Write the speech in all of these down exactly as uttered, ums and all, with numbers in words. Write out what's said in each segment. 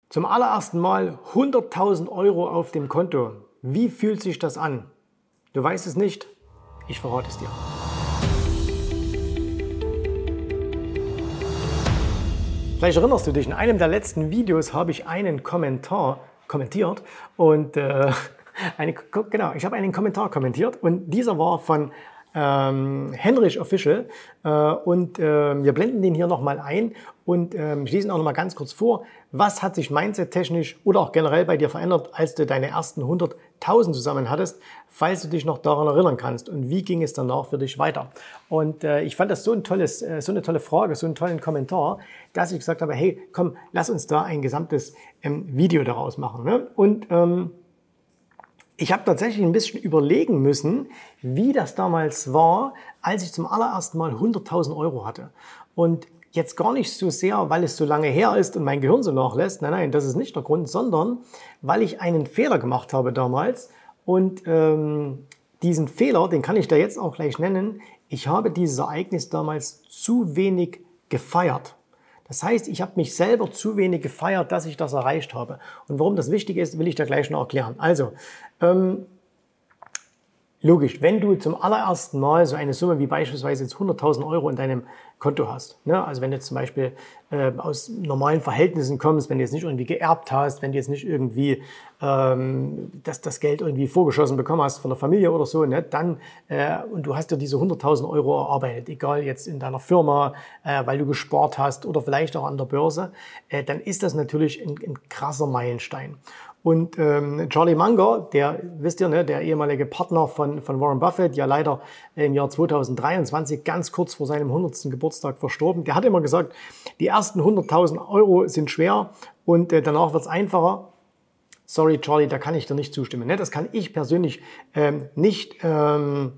Zum allerersten Mal hunderttausend Euro auf dem Konto. Wie fühlt sich das an? Du weißt es nicht? Ich verrate es dir. Vielleicht erinnerst du dich, in einem der letzten Videos habe ich einen Kommentar kommentiert und äh, eine, genau, ich habe einen Kommentar kommentiert und dieser war von ähm, Henrich Official äh, und äh, wir blenden den hier nochmal ein und äh, ich lese ihn auch nochmal ganz kurz vor. Was hat sich mindset-technisch oder auch generell bei dir verändert, als du deine ersten hunderttausend zusammen hattest, falls du dich noch daran erinnern kannst und wie ging es danach für dich weiter? Und äh, ich fand das so, ein tolles, äh, so eine tolle Frage, so einen tollen Kommentar, dass ich gesagt habe, hey, komm, lass uns da ein gesamtes ähm, Video daraus machen. Ne? Und ähm, ich habe tatsächlich ein bisschen überlegen müssen, wie das damals war, als ich zum allerersten Mal hunderttausend Euro hatte. Und jetzt gar nicht so sehr, weil es so lange her ist und mein Gehirn so nachlässt. Nein, nein, das ist nicht der Grund, sondern weil ich einen Fehler gemacht habe damals. Und ähm, diesen Fehler, den kann ich da jetzt auch gleich nennen. Ich habe dieses Ereignis damals zu wenig gefeiert. Das heißt, ich habe mich selber zu wenig gefeiert, dass ich das erreicht habe. Und warum das wichtig ist, will ich dir gleich noch erklären. Also, ähm, logisch, wenn du zum allerersten Mal so eine Summe wie beispielsweise jetzt hunderttausend Euro in deinem Konto hast, ne? Also wenn du jetzt zum Beispiel äh, aus normalen Verhältnissen kommst, wenn du jetzt nicht irgendwie geerbt hast, wenn du jetzt nicht irgendwie ähm, das, das Geld irgendwie vorgeschossen bekommen hast von der Familie oder so, ne? Dann, äh, und du hast dir diese hunderttausend Euro erarbeitet, egal jetzt in deiner Firma, äh, weil du gespart hast oder vielleicht auch an der Börse, äh, dann ist das natürlich ein, ein krasser Meilenstein. Und ähm, Charlie Munger, der, wisst ihr, ne, der ehemalige Partner von, von Warren Buffett, ja leider im Jahr zweitausenddreiundzwanzig, ganz kurz vor seinem hundertsten Geburtstag verstorben, der hat immer gesagt, die ersten hunderttausend Euro sind schwer und äh, danach wird's einfacher. Sorry Charlie, da kann ich dir nicht zustimmen. Ne? Das kann ich persönlich ähm, nicht, ähm,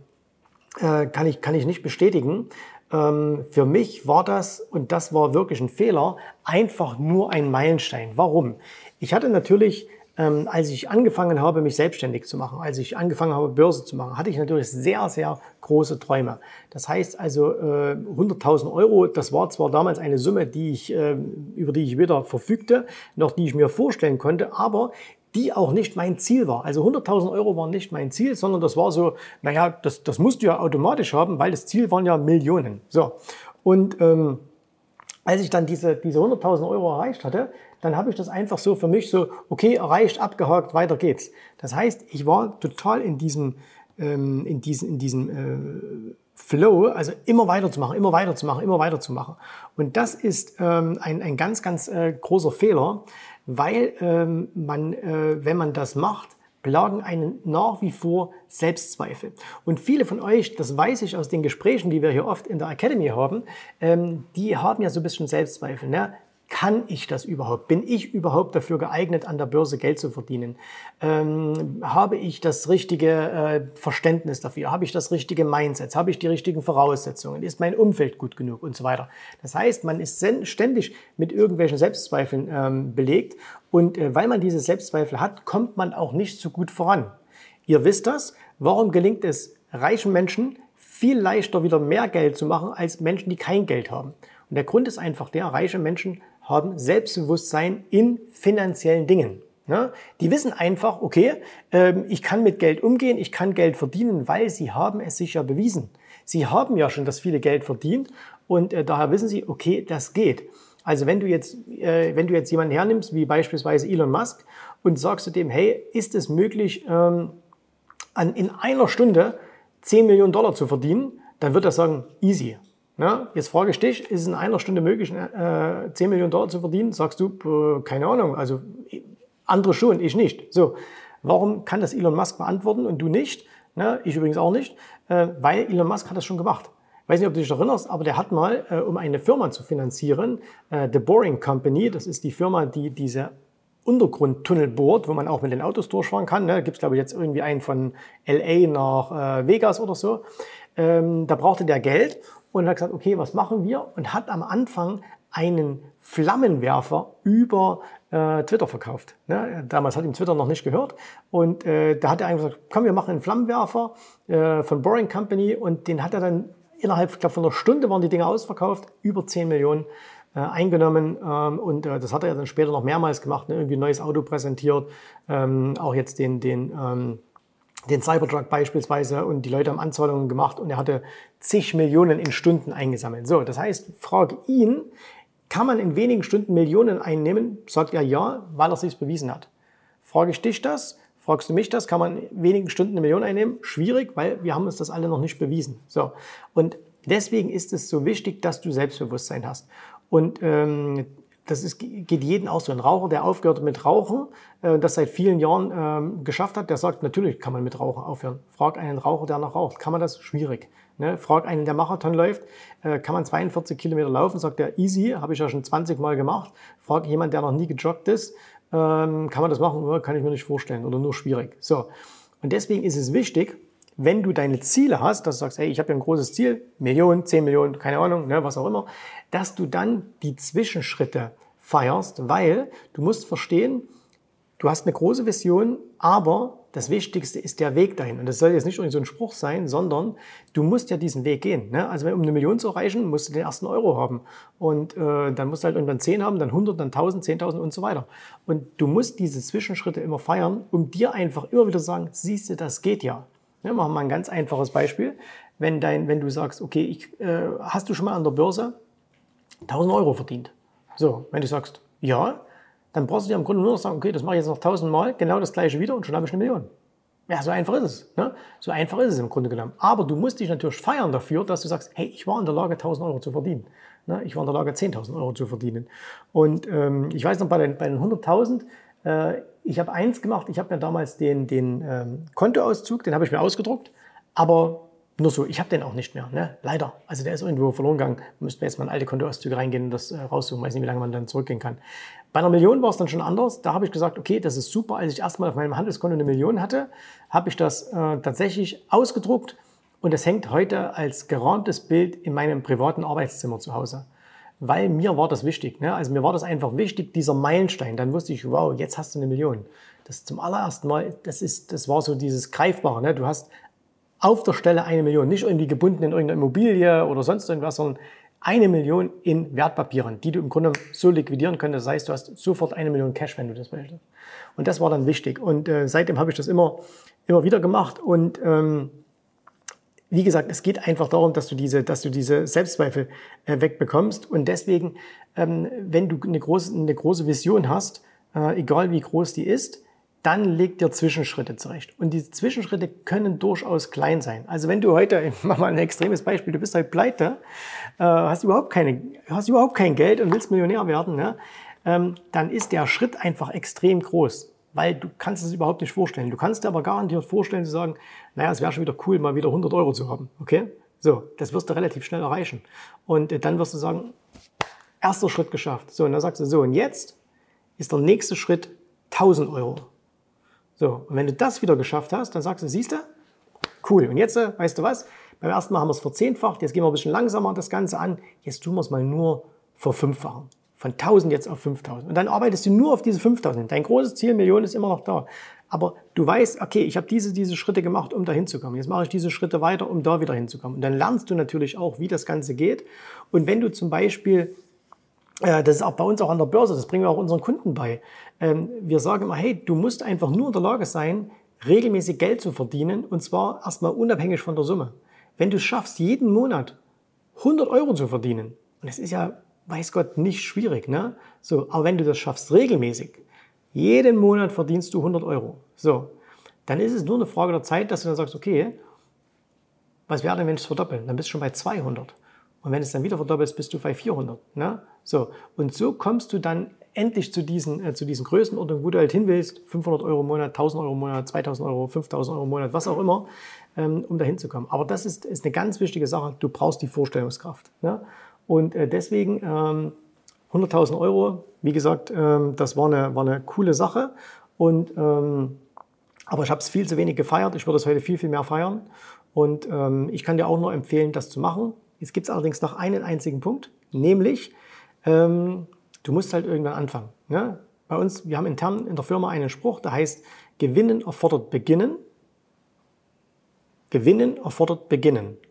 äh, kann ich, kann ich nicht bestätigen. Ähm, für mich war das, und das war wirklich ein Fehler, einfach nur ein Meilenstein. Warum? Ich hatte natürlich Ähm, als ich angefangen habe, mich selbstständig zu machen, als ich angefangen habe, Börse zu machen, hatte ich natürlich sehr, sehr große Träume. Das heißt also äh, hunderttausend Euro, das war zwar damals eine Summe, die ich, äh, über die ich weder verfügte, noch die ich mir vorstellen konnte, aber die auch nicht mein Ziel war. Also hunderttausend Euro waren nicht mein Ziel, sondern das war so, naja, das, das musst du ja automatisch haben, weil das Ziel waren ja Millionen. So. Und ähm, als ich dann diese, diese hunderttausend Euro erreicht hatte, dann habe ich das einfach so für mich so, okay, erreicht, abgehakt, weiter geht's. Das heißt, ich war total in diesem, ähm, in diesem, in diesem äh, Flow, also immer weiterzumachen, immer weiterzumachen, immer weiterzumachen. Und das ist ähm, ein, ein ganz, ganz äh, großer Fehler, weil ähm, man, äh, wenn man das macht, plagen einen nach wie vor Selbstzweifel. Und viele von euch, das weiß ich aus den Gesprächen, die wir hier oft in der Academy haben, ähm, die haben ja so ein bisschen Selbstzweifel. Ne? Kann ich das überhaupt? Bin ich überhaupt dafür geeignet, an der Börse Geld zu verdienen? Ähm, habe ich das richtige äh, Verständnis dafür? Habe ich das richtige Mindset? Habe ich die richtigen Voraussetzungen? Ist mein Umfeld gut genug? Und so weiter. Das heißt, man ist ständig mit irgendwelchen Selbstzweifeln ähm, belegt. Und äh, weil man diese Selbstzweifel hat, kommt man auch nicht so gut voran. Ihr wisst das. Warum gelingt es reichen Menschen viel leichter wieder mehr Geld zu machen als Menschen, die kein Geld haben? Und der Grund ist einfach der, reiche Menschen haben Selbstbewusstsein in finanziellen Dingen. Ne? Die wissen einfach, okay, ähm, ich kann mit Geld umgehen, ich kann Geld verdienen, weil sie haben es sich ja bewiesen. Sie haben ja schon das viele Geld verdient und äh, daher wissen sie, okay, das geht. Also wenn du jetzt, äh, wenn du jetzt jemanden hernimmst, wie beispielsweise Elon Musk, und sagst du dem, hey, ist es möglich, ähm, an, in einer Stunde zehn Millionen Dollar zu verdienen, dann wird er sagen, easy. Ja, jetzt frage ich dich, ist es in einer Stunde möglich, äh, zehn Millionen Dollar zu verdienen? Sagst du, äh, keine Ahnung, also andere schon, ich nicht. So, warum kann das Elon Musk beantworten und du nicht? Ne, ich übrigens auch nicht, äh, weil Elon Musk hat das schon gemacht. Ich weiß nicht, ob du dich erinnerst, aber der hat mal, äh, um eine Firma zu finanzieren, äh, The Boring Company, das ist die Firma, die diese Untergrundtunnel bohrt, wo man auch mit den Autos durchfahren kann. Ne? Da gibt es, glaube ich, jetzt irgendwie einen von L A nach äh, Vegas oder so. Ähm, da brauchte der Geld und hat gesagt, okay, was machen wir? Und hat am Anfang einen Flammenwerfer über äh, Twitter verkauft. Ne? Damals hat ihm Twitter noch nicht gehört. Und äh, da hat er einfach gesagt, komm, wir machen einen Flammenwerfer äh, von Boring Company. Und den hat er dann innerhalb, ich glaube, von einer Stunde waren die Dinger ausverkauft, über zehn Millionen äh, eingenommen ähm, und äh, das hat er ja dann später noch mehrmals gemacht, ne? Irgendwie ein neues Auto präsentiert, ähm, auch jetzt den, den, ähm, den Cybertruck beispielsweise und die Leute haben Anzahlungen gemacht und er hatte zig Millionen in Stunden eingesammelt. So, das heißt, frag ihn, kann man in wenigen Stunden Millionen einnehmen? Sagt er ja, weil er sich bewiesen hat. Frage ich dich das? Fragst du mich das? Kann man in wenigen Stunden eine Million einnehmen? Schwierig, weil wir haben uns das alle noch nicht bewiesen. So. Und deswegen ist es so wichtig, dass du Selbstbewusstsein hast. Und ähm, das ist, geht jeden auch so. Ein Raucher, der aufgehört hat mit Rauchen, äh, das seit vielen Jahren ähm, geschafft hat, der sagt, natürlich kann man mit Rauchen aufhören. Frag einen Raucher, der noch raucht. Kann man das? Schwierig. Ne? Frag einen, der Marathon läuft, äh, kann man zweiundvierzig Kilometer laufen? Sagt der, easy, habe ich ja schon zwanzig Mal gemacht. Frag jemand, der noch nie gejoggt ist, ähm, kann man das machen? Ja, kann ich mir nicht vorstellen oder nur schwierig. So. Und deswegen ist es wichtig, wenn du deine Ziele hast, dass du sagst, hey, ich habe ja ein großes Ziel, Millionen, zehn Millionen, keine Ahnung, ne, was auch immer, dass du dann die Zwischenschritte feierst, weil du musst verstehen, du hast eine große Vision, aber das Wichtigste ist der Weg dahin. Und das soll jetzt nicht irgendwie so ein Spruch sein, sondern du musst ja diesen Weg gehen. Ne? Also um eine Million zu erreichen, musst du den ersten Euro haben. Und äh, dann musst du halt irgendwann zehn haben, dann hundert, dann tausend, zehntausend und so weiter. Und du musst diese Zwischenschritte immer feiern, um dir einfach immer wieder zu sagen, siehst du, das geht ja. Ja, machen wir mal ein ganz einfaches Beispiel. Wenn, dein, wenn du sagst, okay, ich, äh, hast du schon mal an der Börse tausend Euro verdient? So, wenn du sagst, ja, dann brauchst du dir im Grunde nur noch sagen, okay, das mache ich jetzt noch tausend Mal, genau das gleiche wieder und schon habe ich eine Million. Ja, so einfach ist es. Ne? So einfach ist es im Grunde genommen. Aber du musst dich natürlich feiern dafür, dass du sagst, hey, ich war in der Lage, tausend Euro zu verdienen. Ne? Ich war in der Lage, zehntausend Euro zu verdienen. Und ähm, ich weiß noch, bei den, bei den hunderttausend, äh, ich habe eins gemacht, ich habe mir damals den, den ähm, Kontoauszug, den habe ich mir ausgedruckt, aber nur so, ich habe den auch nicht mehr, ne? Leider. Also der ist irgendwo verloren gegangen. Müssten wir jetzt mal in alte Kontoauszüge reingehen und das äh, raussuchen. Weiß nicht, wie lange man dann zurückgehen kann. Bei einer Million war es dann schon anders. Da habe ich gesagt, okay, das ist super. Als ich erstmal auf meinem Handelskonto eine Million hatte, habe ich das äh, tatsächlich ausgedruckt und das hängt heute als gerahmtes Bild in meinem privaten Arbeitszimmer zu Hause. Weil mir war das wichtig. Ne? Also mir war das einfach wichtig, dieser Meilenstein. Dann wusste ich, wow, jetzt hast du eine Million. Das zum allerersten Mal, das, ist, das war so dieses Greifbare. Ne? Du hast auf der Stelle eine Million, nicht irgendwie gebunden in irgendeine Immobilie oder sonst irgendwas, sondern eine Million in Wertpapieren, die du im Grunde so liquidieren könntest. Das heißt, du hast sofort eine Million Cash, wenn du das möchtest. Und das war dann wichtig. Und äh, seitdem habe ich das immer, immer wieder gemacht. Und ähm, wie gesagt, es geht einfach darum, dass du diese, dass du diese Selbstzweifel äh, wegbekommst. Und deswegen, ähm, wenn du eine große, eine große Vision hast, äh, egal wie groß die ist, dann leg dir Zwischenschritte zurecht. Und diese Zwischenschritte können durchaus klein sein. Also wenn du heute, ich mach mal ein extremes Beispiel, du bist halt pleite, äh, hast überhaupt keine, hast überhaupt kein Geld und willst Millionär werden, ne? ähm, dann ist der Schritt einfach extrem groß, weil du kannst es überhaupt nicht vorstellen. Du kannst dir aber garantiert vorstellen, zu sagen, naja, es wäre schon wieder cool, mal wieder hundert Euro zu haben, okay? So, das wirst du relativ schnell erreichen. Und äh, dann wirst du sagen, erster Schritt geschafft. So, und dann sagst du so, und jetzt ist der nächste Schritt tausend Euro. So, und wenn du das wieder geschafft hast, dann sagst du, siehst du, cool. Und jetzt, weißt du was, beim ersten Mal haben wir es verzehnfacht, jetzt gehen wir ein bisschen langsamer das Ganze an, jetzt tun wir es mal nur verfünffachen. Von tausend jetzt auf fünftausend. Und dann arbeitest du nur auf diese fünftausend. Dein großes Ziel, Millionen, ist immer noch da. Aber du weißt, okay, ich habe diese, diese Schritte gemacht, um da hinzukommen. Jetzt mache ich diese Schritte weiter, um da wieder hinzukommen. Und dann lernst du natürlich auch, wie das Ganze geht. Und wenn du zum Beispiel, äh, das ist auch bei uns auch an der Börse, das bringen wir auch unseren Kunden bei. Ähm, wir sagen immer, hey, du musst einfach nur in der Lage sein, regelmäßig Geld zu verdienen. Und zwar erstmal unabhängig von der Summe. Wenn du es schaffst, jeden Monat hundert Euro zu verdienen, und das ist ja, weiß Gott, nicht schwierig, ne? So, aber wenn du das schaffst, regelmäßig, jeden Monat verdienst du hundert Euro. So, dann ist es nur eine Frage der Zeit, dass du dann sagst, okay, was wäre denn, wenn ich es verdoppeln? Dann bist du schon bei zweihundert. Und wenn es dann wieder verdoppelst, bist du bei vierhundert. Ne? So, und so kommst du dann endlich zu diesen, äh, zu diesen Größenordnungen, wo du halt hin willst, fünfhundert Euro im Monat, tausend Euro im Monat, zweitausend Euro, fünftausend Euro im Monat, was auch immer, ähm, um da hinzukommen. Aber das ist, ist eine ganz wichtige Sache, du brauchst die Vorstellungskraft. Ne? Und äh, deswegen ähm, hunderttausend Euro, wie gesagt, ähm, das war eine, war eine coole Sache. Und, ähm, aber ich habe es viel zu wenig gefeiert. Ich würde es heute viel, viel mehr feiern. Und ähm, ich kann dir auch nur empfehlen, das zu machen. Jetzt gibt es allerdings noch einen einzigen Punkt, nämlich ähm, du musst halt irgendwann anfangen. Ne? Bei uns, wir haben intern in der Firma einen Spruch, der heißt, Gewinnen erfordert Beginnen. Gewinnen erfordert Beginnen.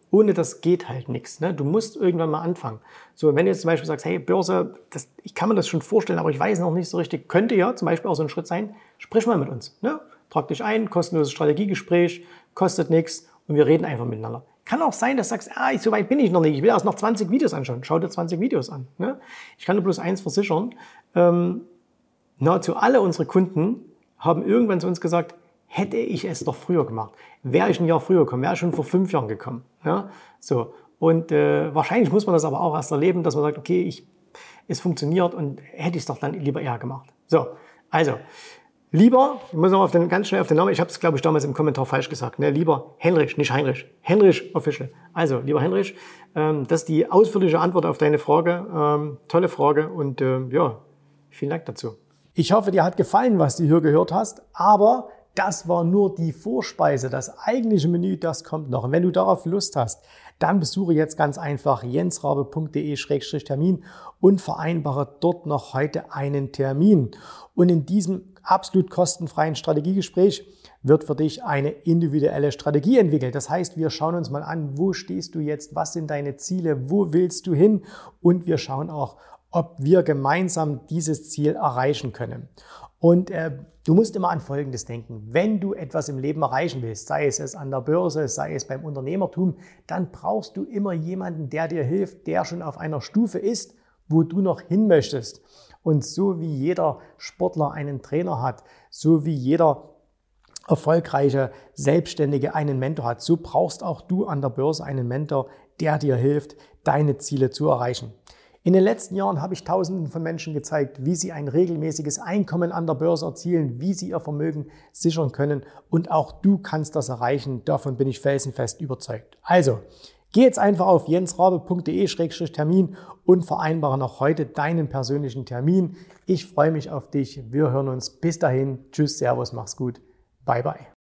ohne das geht halt nichts. Ne? Du musst irgendwann mal anfangen. So, wenn du jetzt zum Beispiel sagst, hey, Börse, das, ich kann mir das schon vorstellen, aber ich weiß noch nicht so richtig, könnte ja zum Beispiel auch so ein Schritt sein, sprich mal mit uns. Ne? Trag dich ein, kostenloses Strategiegespräch, kostet nichts und wir reden einfach miteinander. Kann auch sein, dass du sagst, ah, so weit bin ich noch nicht, ich will erst noch zwanzig Videos anschauen. Schau dir zwanzig Videos an. Ne? Ich kann dir bloß eins versichern, ähm, nahezu alle unsere Kunden haben irgendwann zu uns gesagt, hätte ich es doch früher gemacht. Wäre ich ein Jahr früher gekommen, wäre ich schon vor fünf Jahren gekommen. Ja? So. Und äh, wahrscheinlich muss man das aber auch erst erleben, dass man sagt, okay, ich, es funktioniert und hätte ich es doch dann lieber eher gemacht. So, also, lieber, ich muss noch auf den, ganz schnell auf den Namen, ich habe es, glaube ich, damals im Kommentar falsch gesagt, ne? Lieber Henrich, nicht Heinrich. Henrich Official. Also, lieber Henrich, ähm, das ist die ausführliche Antwort auf deine Frage. Ähm, tolle Frage und äh, ja, vielen Dank dazu. Ich hoffe, dir hat gefallen, was du hier gehört hast, aber das war nur die Vorspeise. Das eigentliche Menü, das kommt noch. Und wenn du darauf Lust hast, dann besuche jetzt ganz einfach jensrabe punkt de Schrägstrich Termin und vereinbare dort noch heute einen Termin. Und in diesem absolut kostenfreien Strategiegespräch wird für dich eine individuelle Strategie entwickelt. Das heißt, wir schauen uns mal an, wo stehst du jetzt, was sind deine Ziele, wo willst du hin und wir schauen auch, ob wir gemeinsam dieses Ziel erreichen können. Und äh, du musst immer an Folgendes denken. Wenn du etwas im Leben erreichen willst, sei es, es an der Börse, sei es beim Unternehmertum, dann brauchst du immer jemanden, der dir hilft, der schon auf einer Stufe ist, wo du noch hin möchtest. Und so wie jeder Sportler einen Trainer hat, so wie jeder erfolgreiche Selbstständige einen Mentor hat, so brauchst auch du an der Börse einen Mentor, der dir hilft, deine Ziele zu erreichen. In den letzten Jahren habe ich Tausenden von Menschen gezeigt, wie sie ein regelmäßiges Einkommen an der Börse erzielen, wie sie ihr Vermögen sichern können und auch du kannst das erreichen. Davon bin ich felsenfest überzeugt. Also, geh jetzt einfach auf jensrabe punkt de Schrägstrich Termin und vereinbare noch heute deinen persönlichen Termin. Ich freue mich auf dich. Wir hören uns. Bis dahin. Tschüss, Servus, mach's gut. Bye, bye.